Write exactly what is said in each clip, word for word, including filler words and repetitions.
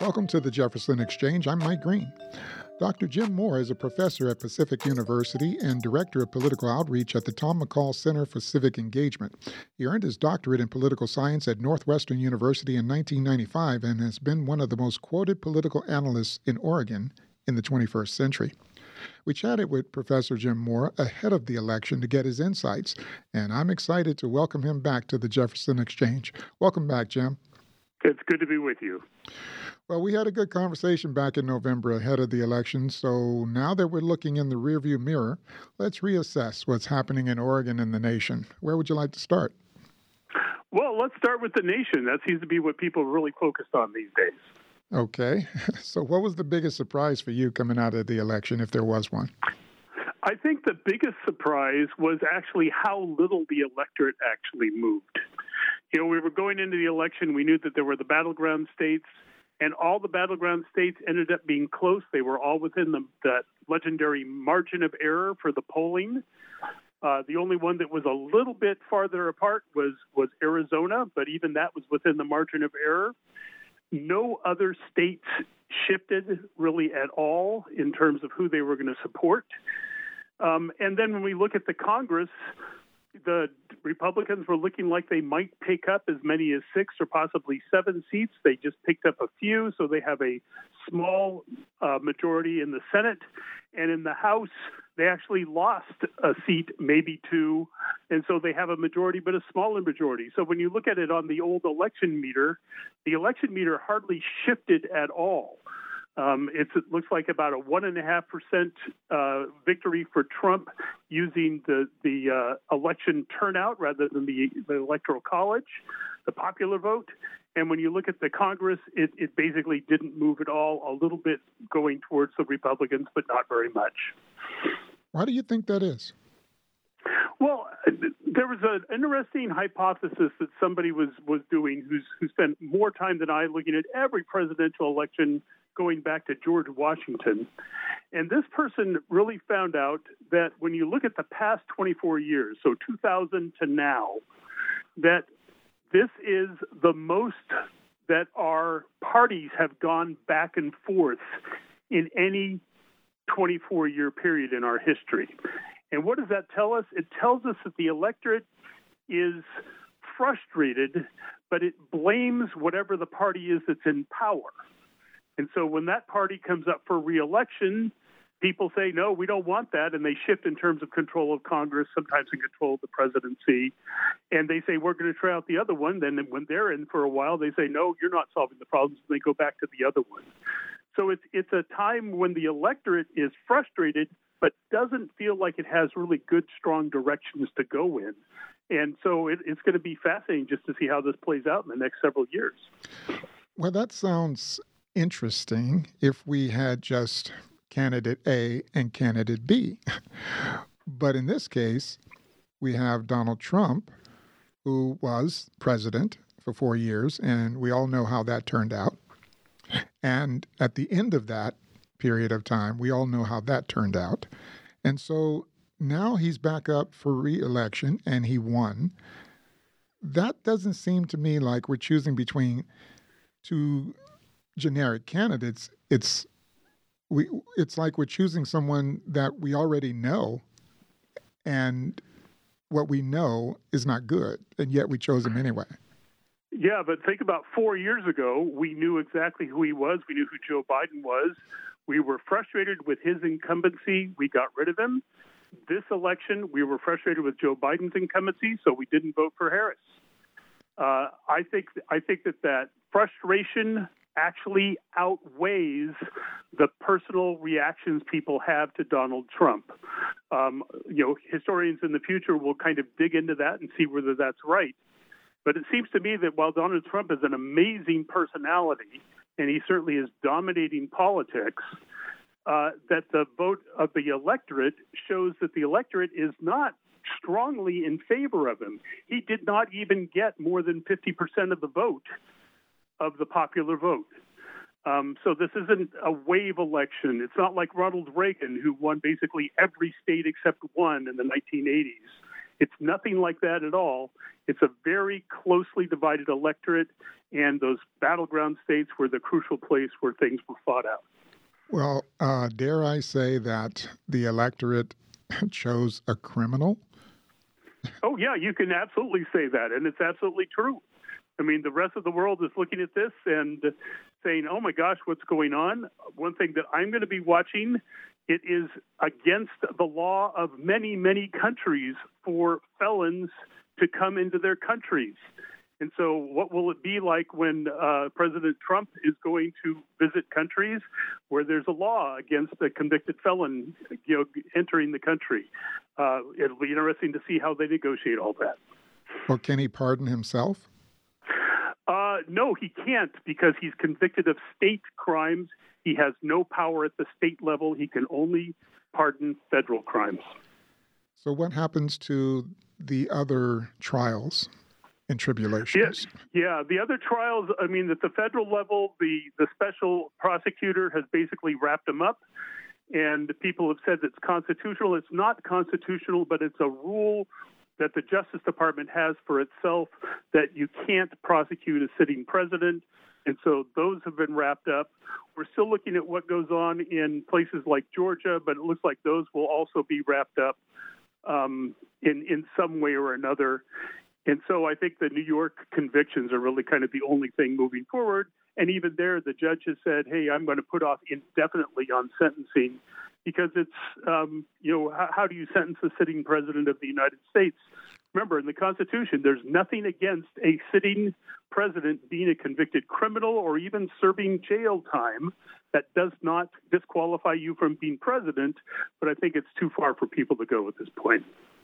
Welcome to the Jefferson Exchange. I'm Mike Green. Doctor Jim Moore is a professor at Pacific University and director of political outreach at the Tom McCall Center for Civic Engagement. He earned his doctorate in political science at Northwestern University in nineteen ninety-five and has been one of the most quoted political analysts in Oregon in the twenty-first century. We chatted with Professor Jim Moore ahead of the election to get his insights, and I'm excited to welcome him back to the Jefferson Exchange. Welcome back, Jim. It's good to be with you. Well, we had a good conversation back in November ahead of the election, so now that we're looking in the rearview mirror, let's reassess what's happening in Oregon and the nation. Where would you like to start? Well, let's start with the nation. That seems to be what people are really focused on these days. Okay. So what was the biggest surprise for you coming out of the election, if there was one? I think the biggest surprise was actually how little the electorate actually moved. You know, we were going into the election, we knew that there were the battleground states, and all the battleground states ended up being close. They were all within the, the legendary margin of error for the polling. Uh, the only one that was a little bit farther apart was, was Arizona, but even that was within the margin of error. No other states shifted really at all in terms of who they were going to support. Um, and then when we look at the Congress, the Republicans were looking like they might pick up as many as six or possibly seven seats. They just picked up a few, so they have a small uh, majority in the Senate. And in the House, they actually lost a seat, maybe two, and so they have a majority, but a smaller majority. So when you look at it on the old election meter, the election meter hardly shifted at all. Um, it's, it looks like about a one and a half percent uh, victory for Trump using the the uh, election turnout rather than the, the electoral college, the popular vote. And when you look at the Congress, it, it basically didn't move at all. A little bit going towards the Republicans, but not very much. Why do you think that is? Well, there was an interesting hypothesis that somebody was, was doing who's, who spent more time than I looking at every presidential election going back to George Washington. And this person really found out that when you look at the past twenty-four years, so two thousand to now, that this is the most that our parties have gone back and forth in any twenty-four-year period in our history. And what does that tell us? It tells us that the electorate is frustrated, but it blames whatever the party is that's in power. And so when that party comes up for re-election, people say, no, we don't want that, and they shift in terms of control of Congress, sometimes in control of the presidency, and they say, we're going to try out the other one. Then when they're in for a while, they say, no, you're not solving the problems, and they go back to the other one. So it's it's a time when the electorate is frustrated, but doesn't feel like it has really good, strong directions to go in. And so it, it's going to be fascinating just to see how this plays out in the next several years. Well, that sounds interesting if we had just candidate A and candidate B. But in this case, we have Donald Trump, who was president for four years, and we all know how that turned out. And at the end of that period of time, we all know how that turned out. And so now he's back up for re-election, and he won. That doesn't seem to me like we're choosing between two generic candidates. It's we. It's like we're choosing someone that we already know, and what we know is not good, and yet we chose him anyway. Yeah, but think about four years ago, we knew exactly who he was. We knew who Joe Biden was. We were frustrated with his incumbency. We got rid of him. This election, we were frustrated with Joe Biden's incumbency, so we didn't vote for Harris. Uh, I think I think that that frustration actually outweighs the personal reactions people have to Donald Trump. Um, you know, historians in the future will kind of dig into that and see whether that's right. But it seems to me that while Donald Trump is an amazing personality, and he certainly is dominating politics, uh, that the vote of the electorate shows that the electorate is not strongly in favor of him. He did not even get more than fifty percent of the vote of the popular vote. Um, so this isn't a wave election. It's not like Ronald Reagan, who won basically every state except one in the nineteen eighties. It's nothing like that at all. It's a very closely divided electorate, and those battleground states were the crucial place where things were fought out. Well, uh, dare I say that the electorate chose a criminal? Oh, yeah, you can absolutely say that, and it's absolutely true. I mean, the rest of the world is looking at this and saying, oh, my gosh, what's going on? One thing that I'm going to be watching, it is against the law of many, many countries for felons to come into their countries. And so what will it be like when uh, President Trump is going to visit countries where there's a law against a convicted felon, you know, entering the country? Uh, it'll be interesting to see how they negotiate all that. Well, can he pardon himself? Uh, no, he can't, because he's convicted of state crimes. He has no power at the state level. He can only pardon federal crimes. So what happens to the other trials and tribulations? Yeah, yeah, the other trials, I mean, at the federal level, the, the special prosecutor has basically wrapped them up, and people have said it's constitutional. It's not constitutional, but it's a rule that the Justice Department has for itself that you can't prosecute a sitting president. And so those have been wrapped up. We're still looking at what goes on in places like Georgia, but it looks like those will also be wrapped up um, in, in some way or another. And so I think the New York convictions are really kind of the only thing moving forward. And even there, the judge has said, hey, I'm going to put off indefinitely on sentencing, because it's, um, you know, how, how do you sentence the sitting president of the United States? Remember, in the Constitution, there's nothing against a sitting president being a convicted criminal or even serving jail time. That does not disqualify you from being president, but I think it's too far for people to go at this point.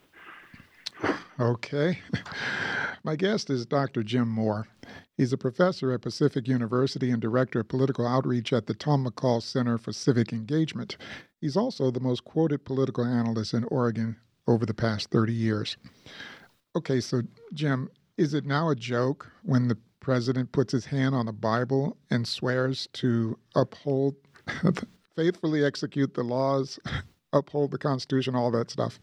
Okay. My guest is Doctor Jim Moore. He's a professor at Pacific University and director of political outreach at the Tom McCall Center for Civic Engagement. He's also the most quoted political analyst in Oregon over the past thirty years. Okay, so Jim, is it now a joke when the president puts his hand on the Bible and swears to uphold, faithfully execute the laws, uphold the Constitution, all that stuff?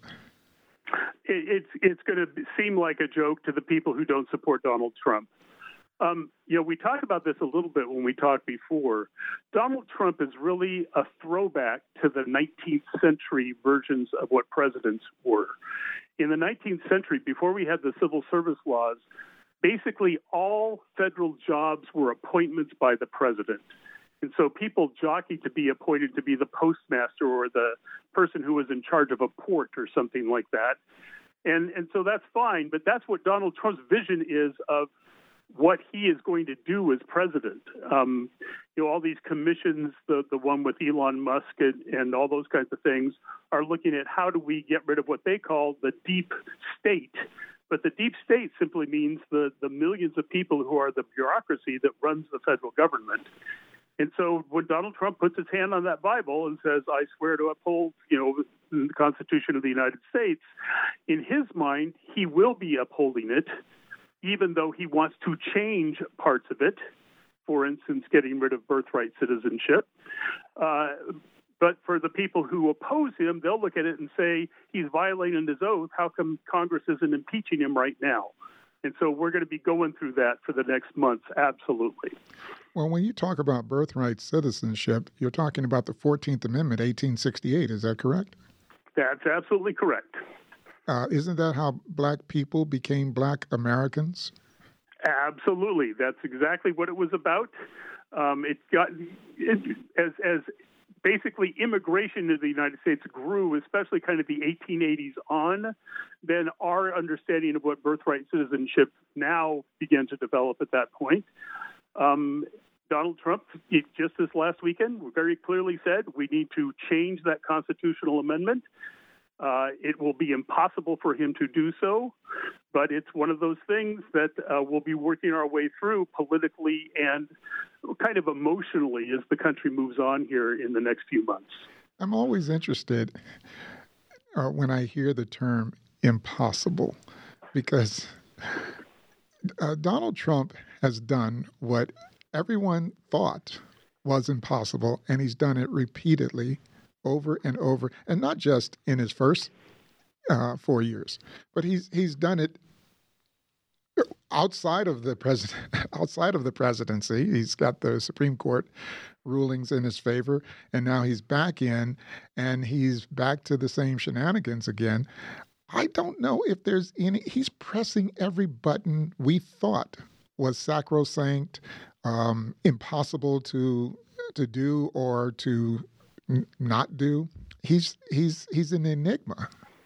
It's it's going to seem like a joke to the people who don't support Donald Trump. Um, you know, we talked about this a little bit when we talked before. Donald Trump is really a throwback to the nineteenth century versions of what presidents were. In the nineteenth century, before we had the civil service laws, basically all federal jobs were appointments by the president. And so people jockeyed to be appointed to be the postmaster or the person who was in charge of a port or something like that. And and so that's fine, but that's what Donald Trump's vision is of what he is going to do as president. Um, you know, all these commissions, the, the one with Elon Musk and, and all those kinds of things, are looking at how do we get rid of what they call the deep state. But the deep state simply means the, the millions of people who are the bureaucracy that runs the federal government. And so when Donald Trump puts his hand on that Bible and says, I swear to uphold, you know, the Constitution of the United States, in his mind, he will be upholding it, even though he wants to change parts of it, for instance, getting rid of birthright citizenship. Uh, but for the people who oppose him, they'll look at it and say, he's violating his oath. How come Congress isn't impeaching him right now? And so we're going to be going through that for the next months, absolutely. Well, when you talk about birthright citizenship, you're talking about the fourteenth Amendment, eighteen sixty-eight. Is that correct? That's absolutely correct. Uh, isn't that how black people became black Americans? Absolutely. That's exactly what it was about. Um, it got it, as as basically immigration to the United States grew, especially kind of the eighteen eighties on, then our understanding of what birthright citizenship now began to develop at that point. Um, Donald Trump, just this last weekend, very clearly said we need to change that constitutional amendment. Uh, it will be impossible for him to do so, but it's one of those things that uh, we'll be working our way through politically and kind of emotionally as the country moves on here in the next few months. I'm always interested uh, when I hear the term impossible, because uh, Donald Trump has done what everyone thought was impossible, and he's done it repeatedly over and over, and not just in his first uh, four years. But he's he's done it outside of the president, outside of the presidency. He's got the Supreme Court rulings in his favor, and now he's back in, and he's back to the same shenanigans again. I don't know if there's any. He's pressing every button we thought was sacrosanct, um, impossible to to do or to n- not do. He's he's he's an enigma.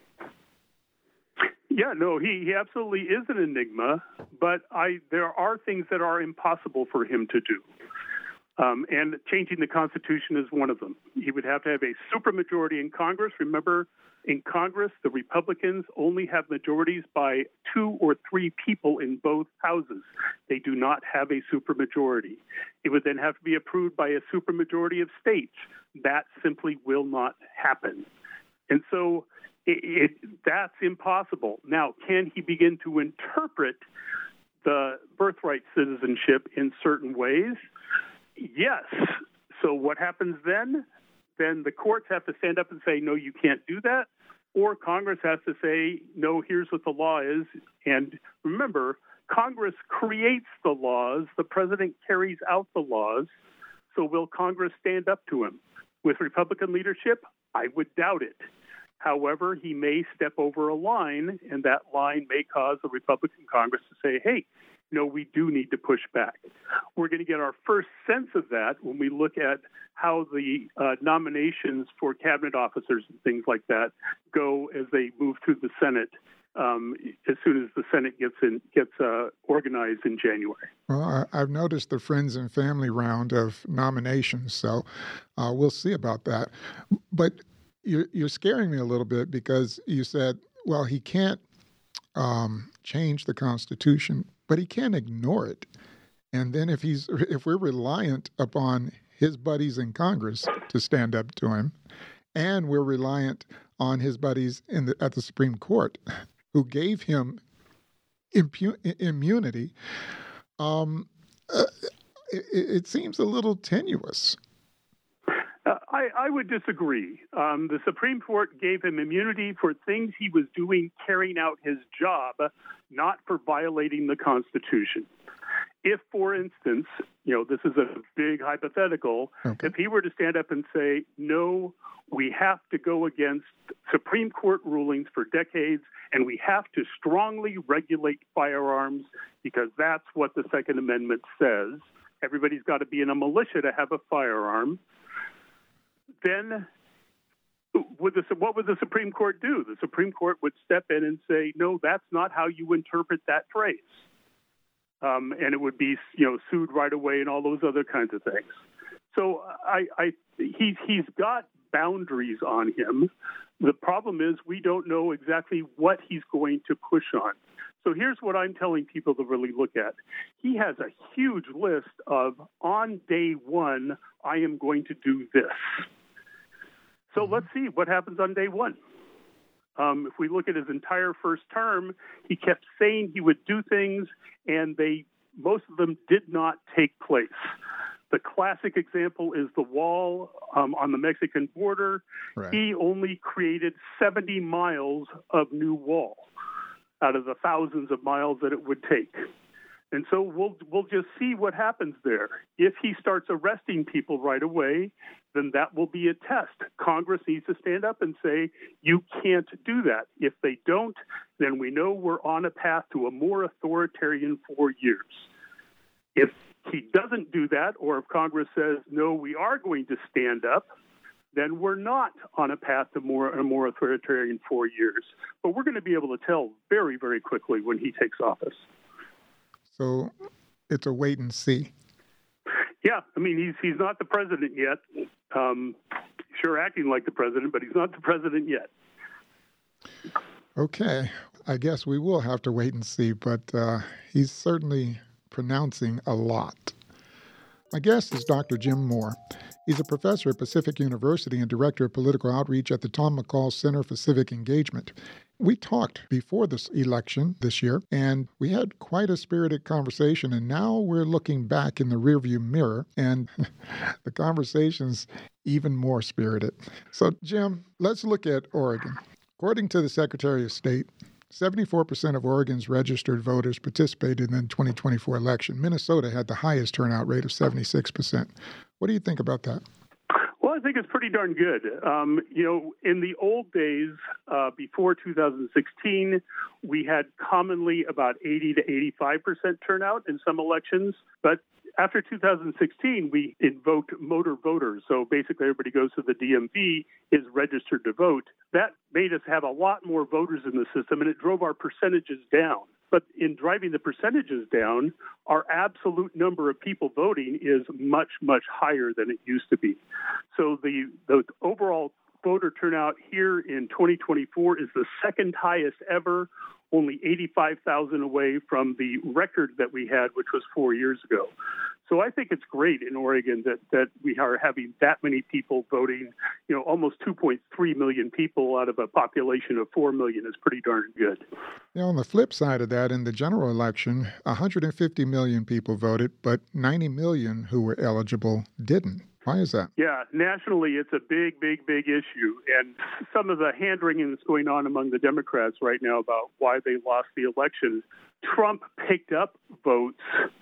Yeah, no, he, he absolutely is an enigma, but I there are things that are impossible for him to do. Um, and changing the Constitution is one of them. He would have to have a supermajority in Congress. Remember, in Congress, the Republicans only have majorities by two or three people in both houses. They do not have a supermajority. It would then have to be approved by a supermajority of states. That simply will not happen. And so it, it, that's impossible. Now, can he begin to interpret the birthright citizenship in certain ways? Yes. So what happens then? Then the courts have to stand up and say, no, you can't do that. Or Congress has to say, no, here's what the law is. And remember, Congress creates the laws. The president carries out the laws. So will Congress stand up to him? With Republican leadership, I would doubt it. However, he may step over a line, and that line may cause the Republican Congress to say, hey, no, we do need to push back. We're going to get our first sense of that when we look at how the uh, nominations for cabinet officers and things like that go as they move through the Senate um, as soon as the Senate gets in, gets uh, organized in January. Well, I, I've noticed the friends and family round of nominations, so uh, we'll see about that. But you're, you're scaring me a little bit because you said, well, he can't um, change the Constitution, but he can't ignore it. And then if he's if we're reliant upon his buddies in Congress to stand up to him, and we're reliant on his buddies in the, at the Supreme Court, who gave him impu- immunity, um, uh, it, it seems a little tenuous. Uh, I, I would disagree. Um, the Supreme Court gave him immunity for things he was doing, carrying out his job, not for violating the Constitution. If, for instance, you know, this is a big hypothetical, okay. If he were to stand up and say, no, we have to go against Supreme Court rulings for decades, and we have to strongly regulate firearms because that's what the Second Amendment says. Everybody's got to be in a militia to have a firearm. Then would the, what would the Supreme Court do? The Supreme Court would step in and say, no, that's not how you interpret that phrase. Um, and it would be, you know, sued right away and all those other kinds of things. So I, I, he's, he's got boundaries on him. The problem is we don't know exactly what he's going to push on. So here's what I'm telling people to really look at. He has a huge list of, on day one, I am going to do this. So mm-hmm. Let's see what happens on day one. Um, if we look at his entire first term, he kept saying he would do things, and they most of them did not take place. The classic example is the wall um, on the Mexican border. Right. He only created seventy miles of new wall out of the thousands of miles that it would take. And so we'll we'll just see what happens there. If he starts arresting people right away, then that will be a test. Congress needs to stand up and say, you can't do that. If they don't, then we know we're on a path to a more authoritarian four years. If he doesn't do that, or if Congress says, no, we are going to stand up, then we're not on a path to more a more authoritarian four years. But we're going to be able to tell very, very quickly when he takes office. So it's a wait and see. Yeah, I mean, he's he's not the president yet. Um, sure acting like the president, but he's not the president yet. Okay, I guess we will have to wait and see, but uh, he's certainly pronouncing a lot. My guest is Doctor Jim Moore. He's a professor at Pacific University and director of political outreach at the Tom McCall Center for Civic Engagement. We talked before this election this year, and we had quite a spirited conversation, and now we're looking back in the rearview mirror, and the conversation's even more spirited. So, Jim, let's look at Oregon. According to the Secretary of State, seventy-four percent of Oregon's registered voters participated in the twenty twenty-four election. Minnesota had the highest turnout rate of seventy-six percent. What do you think about that? Well, I think it's pretty darn good. Um, you know, in the old days, uh, before two thousand sixteen, we had commonly about eighty to eighty-five percent turnout in some elections. But after two thousand sixteen, we invoked motor voters. So basically everybody goes to the D M V, is registered to vote. That made us have a lot more voters in the system, and it drove our percentages down. But in driving the percentages down, our absolute number of people voting is much, much higher than it used to be. So the, the overall voter turnout here in twenty twenty-four is the second highest ever, only eighty-five thousand away from the record that we had, which was four years ago. So I think it's great in Oregon that, that we are having that many people voting. You know, almost two point three million people out of a population of four million is pretty darn good. Now, on the flip side of that, in the general election, one hundred fifty million people voted, but ninety million who were eligible didn't. Why is that? Yeah, nationally, it's a big, big, big issue. And some of the hand-wringing that's going on among the Democrats right now about why they lost the election, Trump picked up votes,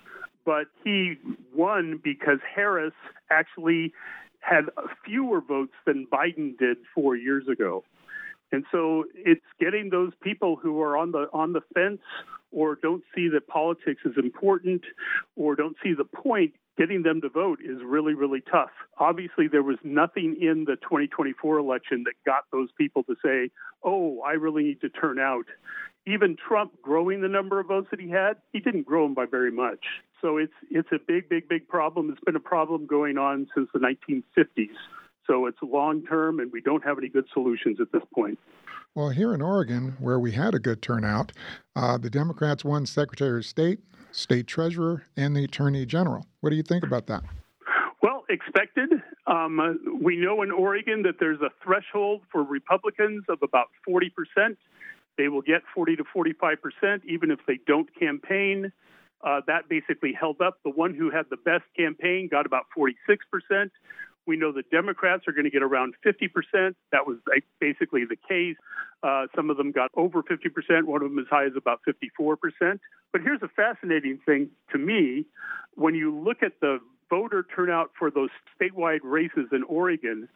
but he won because Harris actually had fewer votes than Biden did four years ago. And so it's getting those people who are on the on the fence or don't see that politics is important or don't see the point, getting them to vote is really, really tough. Obviously, there was nothing in the twenty twenty-four election that got those people to say, oh, I really need to turn out. Even Trump growing the number of votes that he had, he didn't grow them by very much. So it's it's a big, big, big problem. It's been a problem going on since the nineteen fifties. So it's long-term, and we don't have any good solutions at this point. Well, here in Oregon, where we had a good turnout, uh, the Democrats won Secretary of State, State Treasurer, and the Attorney General. What do you think about that? Well, expected. Um, uh, we know in Oregon that there's a threshold for Republicans of about forty percent. They will get forty to forty-five percent even if they don't campaign. Uh, that basically held up. The one who had the best campaign got about forty-six percent. We know the Democrats are going to get around fifty percent. That was basically the case. Uh, some of them got over fifty percent. One of them as high as about fifty-four percent. But here's a fascinating thing to me. When you look at the voter turnout for those statewide races in Oregon,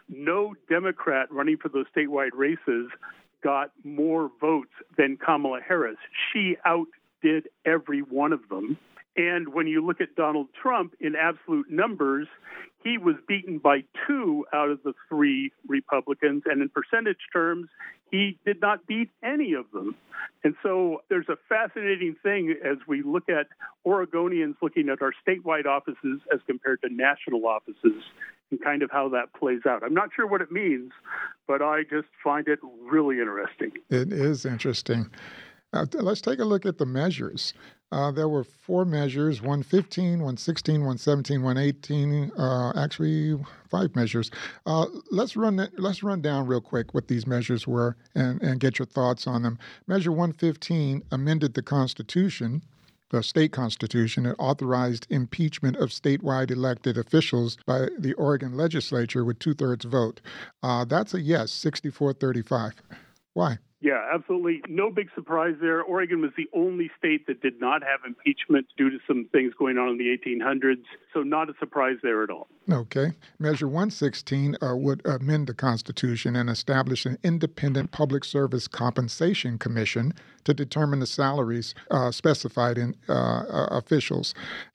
no Democrat running for those statewide races got more votes than Kamala Harris. She outdid every one of them. And when you look at Donald Trump in absolute numbers, he was beaten by two out of the three Republicans. And in percentage terms, he did not beat any of them. And so there's a fascinating thing as we look at Oregonians looking at our statewide offices as compared to national offices and kind of how that plays out. I'm not sure what it means, but I just find it really interesting. It is interesting. Uh, let's take a look at the measures. Uh, there were four measures, one fifteen, one sixteen, one seventeen, one eighteen, uh, actually five measures. Uh, let's run that, let's run down real quick what these measures were and, and get your thoughts on them. Measure one fifteen amended the Constitution, the state constitution. It authorized impeachment of statewide elected officials by the Oregon legislature with two-thirds vote. Uh, that's a yes, sixty-four thirty-five. Why? Yeah, absolutely. No big surprise there. Oregon was the only state that did not have impeachment due to some things going on in the eighteen hundreds. So not a surprise there at all. Okay. Measure one sixteen uh, would amend the Constitution and establish an independent public service compensation commission to determine the salaries uh, specified in uh, uh, officials.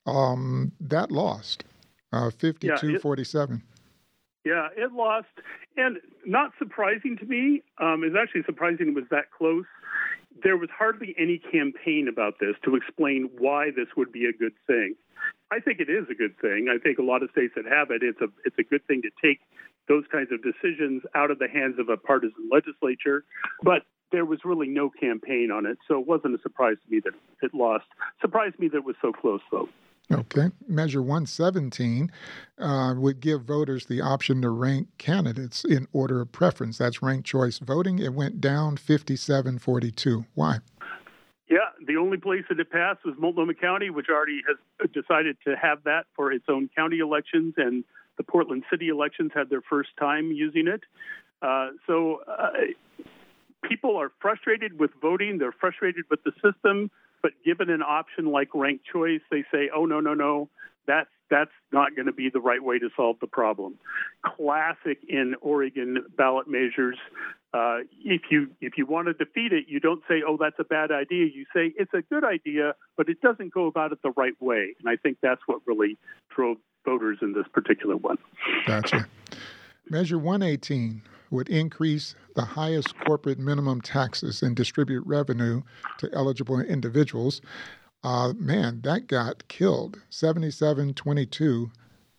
Um, that lost, uh, fifty-two forty-seven. Yeah, it lost. And not surprising to me, um, it's actually surprising it was that close. There was hardly any campaign about this to explain why this would be a good thing. I think it is a good thing. I think a lot of states that have it, it's a it's a good thing to take those kinds of decisions out of the hands of a partisan legislature. But there was really no campaign on it, so it wasn't a surprise to me that it lost. Surprised me that it was so close, though. Okay. Measure one seventeen uh, would give voters the option to rank candidates in order of preference. That's ranked choice voting. It went down fifty-seven forty-two. Why? Yeah, the only place that it passed was Multnomah County, which already has decided to have that for its own county elections, and the Portland city elections had their first time using it. Uh, so uh, people are frustrated with voting. They're frustrated with the system, but given an option like ranked choice, they say, oh, no, no, no, that's, that's not going to be the right way to solve the problem. Classic in Oregon ballot measures. Uh, if you if you want to defeat it, you don't say, oh, that's a bad idea. You say, it's a good idea, but it doesn't go about it the right way. And I think that's what really drove voters in this particular one. Gotcha. Measure one eighteen would increase the highest corporate minimum taxes and distribute revenue to eligible individuals. Uh, man, that got killed. seventy-seven twenty-two,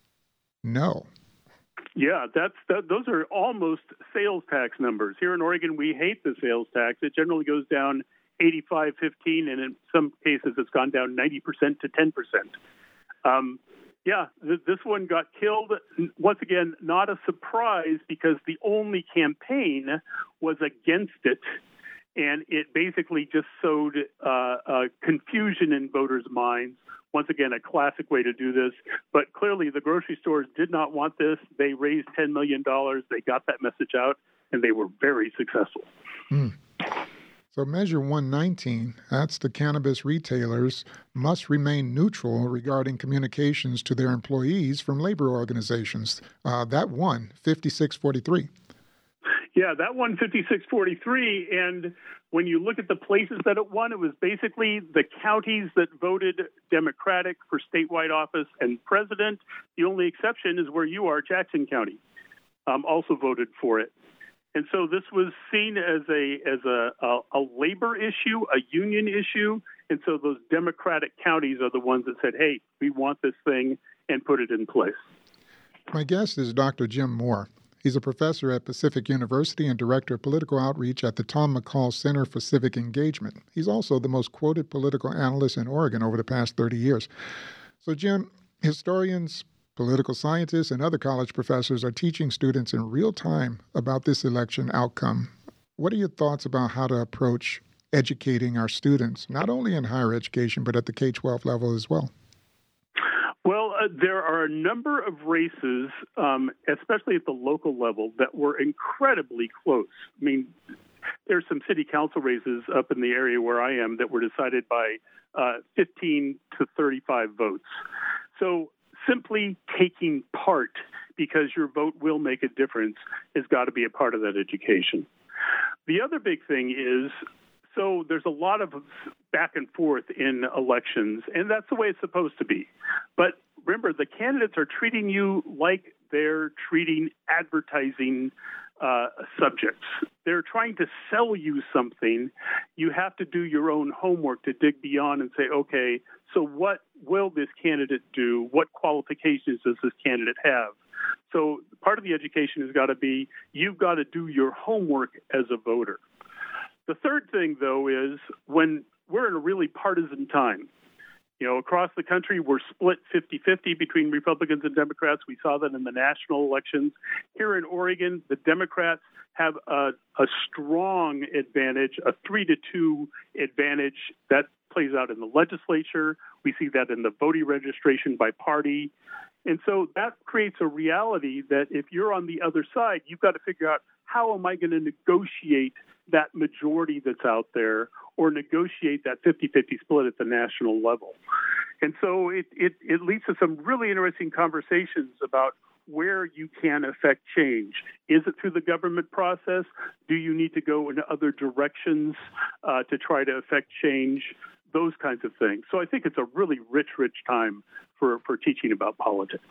no. Yeah, that's that, those are almost sales tax numbers. Here in Oregon, we hate the sales tax. It generally goes down eighty-five fifteen, and in some cases, it's gone down ninety percent to ten percent. Um, yeah, th- this one got killed. Once again, not a surprise because the only campaign was against it, and it basically just sowed uh, uh, confusion in voters' minds. Once again, a classic way to do this. But clearly, the grocery stores did not want this. They raised ten million dollars. They got that message out, and they were very successful. Mm. So Measure one nineteen, that's the cannabis retailers must remain neutral regarding communications to their employees from labor organizations. Uh, that won fifty-six forty-three. Yeah, that won fifty-six forty-three, and when you look at the places that it won, it was basically the counties that voted Democratic for statewide office and president. The only exception is where you are, Jackson County, um, also voted for it. And so this was seen as a as a, a, a labor issue, a union issue, and so those Democratic counties are the ones that said, hey, we want this thing, and put it in place. My guest is Doctor Jim Moore. He's a professor at Pacific University and director of political outreach at the Tom McCall Center for Civic Engagement. He's also the most quoted political analyst in Oregon over the past thirty years. So, Jim, historians, political scientists, and other college professors are teaching students in real time about this election outcome. What are your thoughts about how to approach educating our students, not only in higher education, but at the K twelve level as well? Well, uh, there are a number of races, um, especially at the local level, that were incredibly close. I mean, there's some city council races up in the area where I am that were decided by uh, fifteen to thirty-five votes. So simply taking part because your vote will make a difference has got to be a part of that education. The other big thing is, so there's a lot of back and forth in elections, and that's the way it's supposed to be. But remember, the candidates are treating you like they're treating advertising uh, subjects. They're trying to sell you something. You have to do your own homework to dig beyond and say, okay, so what will this candidate do? What qualifications does this candidate have? So part of the education has got to be, you've got to do your homework as a voter. The third thing, though, is when we're in a really partisan time. You know, across the country, we're split fifty-fifty between Republicans and Democrats. We saw that in the national elections. Here in Oregon, the Democrats have a, a strong advantage, a three to two advantage that plays out in the legislature. We see that in the voting registration by party. And so that creates a reality that if you're on the other side, you've got to figure out, how am I going to negotiate that majority that's out there, or negotiate that fifty-fifty split at the national level? And so it, it, it leads to some really interesting conversations about where you can affect change. Is it through the government process? Do you need to go in other directions uh, to try to affect change? Those kinds of things. So I think it's a really rich, rich time for, for teaching about politics.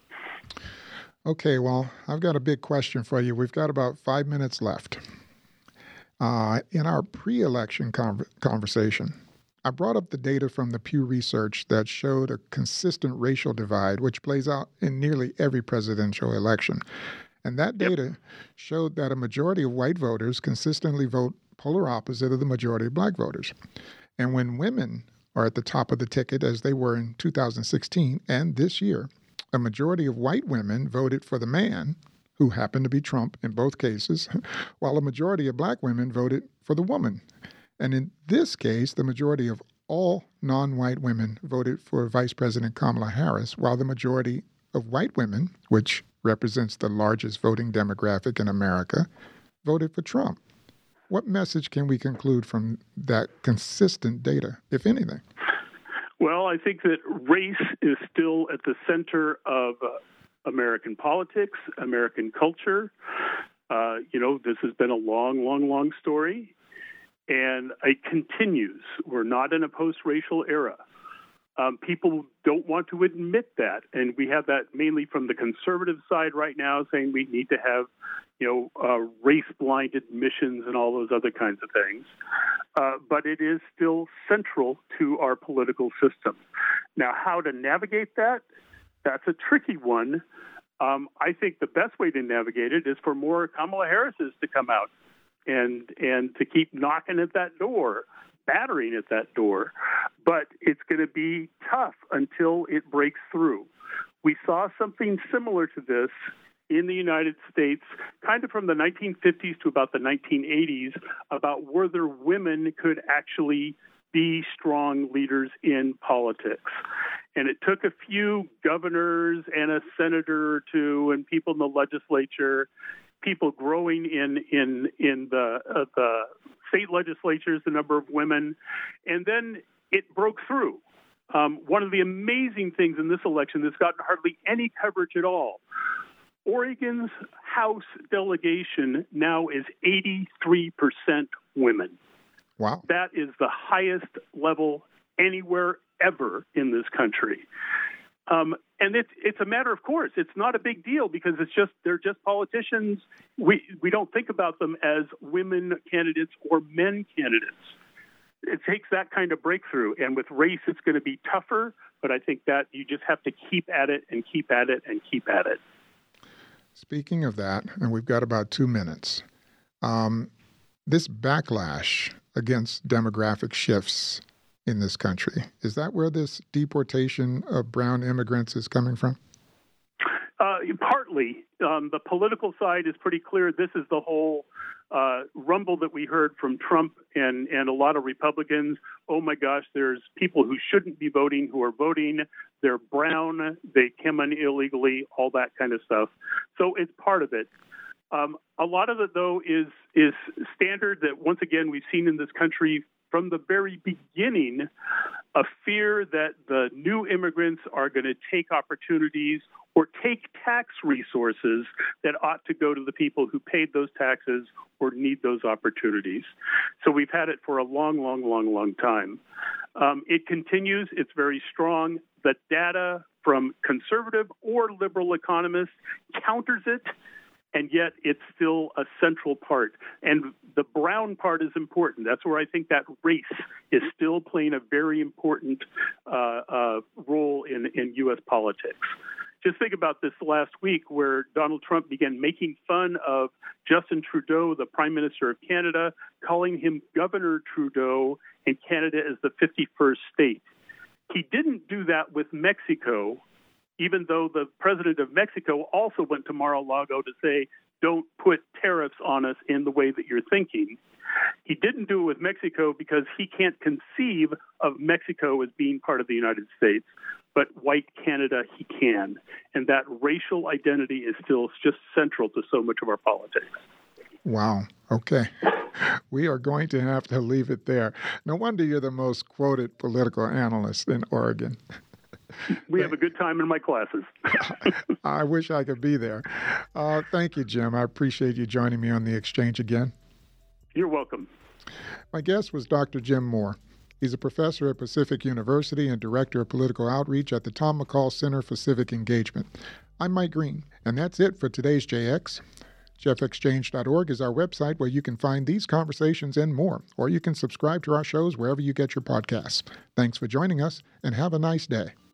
Okay, well, I've got a big question for you. We've got about five minutes left. Uh, in our pre-election con- conversation, I brought up the data from the Pew Research that showed a consistent racial divide, which plays out in nearly every presidential election. And that data yep. showed that a majority of white voters consistently vote polar opposite of the majority of black voters. And when women are at the top of the ticket, as they were in two thousand sixteen and this year, a majority of white women voted for the man, who happened to be Trump in both cases, while a majority of black women voted for the woman. And in this case, the majority of all non-white women voted for Vice President Kamala Harris, while the majority of white women, which represents the largest voting demographic in America, voted for Trump. What message can we conclude from that consistent data, if anything? Well, I think that race is still at the center of uh, American politics, American culture. Uh, you know, this has been a long, long, long story, and it continues. We're not in a post-racial era. Um, people don't want to admit that, and we have that mainly from the conservative side right now, saying we need to have, you know, uh, race-blind admissions and all those other kinds of things. Uh, but it is still central to our political system. Now, how to navigate that? That's a tricky one. Um, I think the best way to navigate it is for more Kamala Harrises to come out and and to keep knocking at that door, battering at that door. But it's going to be tough until it breaks through. We saw something similar to this in the United States, kind of from the nineteen fifties to about the nineteen eighties, about whether women could actually be strong leaders in politics. And it took a few governors and a senator or two and people in the legislature, people growing in in in the uh, the state legislatures, the number of women, and then it broke through. Um, one of the amazing things in this election that's gotten hardly any coverage at all, Oregon's House delegation now is eighty-three percent women. Wow. That is the highest level anywhere ever in this country. Um, and it's it's a matter of course. It's not a big deal because it's just they're just politicians. We we don't think about them as women candidates or men candidates. It takes that kind of breakthrough. And with race, it's going to be tougher. But I think that you just have to keep at it and keep at it and keep at it. Speaking of that, and we've got about two minutes, um, this backlash against demographic shifts in this country, is that where this deportation of brown immigrants is coming from? Uh, partly. Um, the political side is pretty clear. This is the whole uh, rumble that we heard from Trump and, and a lot of Republicans. Oh, my gosh, there's people who shouldn't be voting who are voting. They're brown. They came in illegally, all that kind of stuff. So it's part of it. Um, a lot of it, though, is is standard that, once again, we've seen in this country from the very beginning, a fear that the new immigrants are going to take opportunities or take tax resources that ought to go to the people who paid those taxes or need those opportunities. So we've had it for a long, long, long, long time. Um, it continues. It's very strong. The data from conservative or liberal economists counters it. And yet it's still a central part. And the brown part is important. That's where I think that race is still playing a very important uh, uh, role in, in U S politics. Just think about this last week where Donald Trump began making fun of Justin Trudeau, the Prime Minister of Canada, calling him Governor Trudeau, and Canada is the fifty-first state. He didn't do that with Mexico, even though the president of Mexico also went to Mar-a-Lago to say, don't put tariffs on us in the way that you're thinking. He didn't do it with Mexico because he can't conceive of Mexico as being part of the United States, but white Canada he can. And that racial identity is still just central to so much of our politics. Wow. Okay. We are going to have to leave it there. No wonder you're the most quoted political analyst in Oregon. We have a good time in my classes. I wish I could be there. Uh, thank you, Jim. I appreciate you joining me on The Exchange again. You're welcome. My guest was Doctor Jim Moore. He's a professor at Pacific University and director of political outreach at the Tom McCall Center for Civic Engagement. I'm Mike Green, and that's it for today's J X. Jeff Exchange dot org is our website where you can find these conversations and more, or you can subscribe to our shows wherever you get your podcasts. Thanks for joining us, and have a nice day.